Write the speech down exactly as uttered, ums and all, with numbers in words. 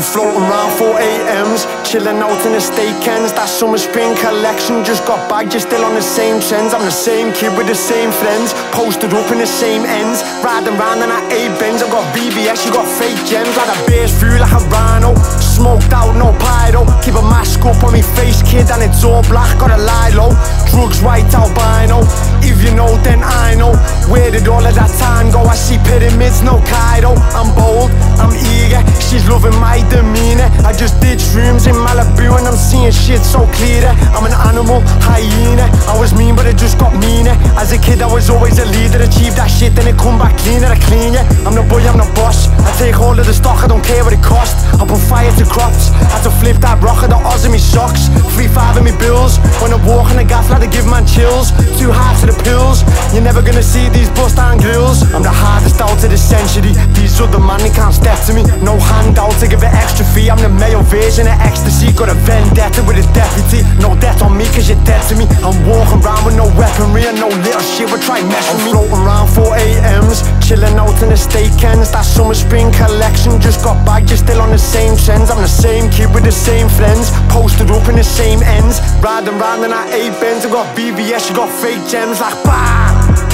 floating round four A Ms, chilling out in the steak ends. That summer spring collection just got bagged, you're still on the same trends. I'm the same kid with the same friends, posted up in the same ends, riding round in that A-Benz. I've got V V S, you got fake gems, like a bass through like a rhino. Smoked out, no pyro, keep a mask up on me face, kid, and it's all black, gotta lie low. Drugs white albino, if you know then I know. Where did all of that time go? I see pyramids, no Cairo. I'm bold, I'm eager, she's loving my demeanor. I just did shrooms in Malibu and I'm seeing shit so clearer. I'm an animal, hyena, I was mean but it just got meaner. As a kid I was always a leader, achieved that shit then it come back cleaner. I clean ya, I'm the boy, I'm the boss. I take hold of the stock, I don't care what it cost. I put fire to crops, had to flip that rock of the Oz in me socks. Three five in me bills, when I walk on the gas like to give man chills. Two halves of the pills, you're never gonna see these bust down grills. I'm the hardest out of the century, these other man they can't step to me. No handout to give it extra fee, I'm the male version of ecstasy. Got a vendetta with a deputy, no debt on me cause you're dead to me. I'm walking around with no weaponry and no little shit will try mess with me. I'm floating around four A Ms, chilling out in the steak ends. That summer spring collection just got bagged, you're still on the same trends. I'm the same kid with the same friends, posted up in the same ends, riding round in that A-Benz. I got V V S, you got fake gems like bah.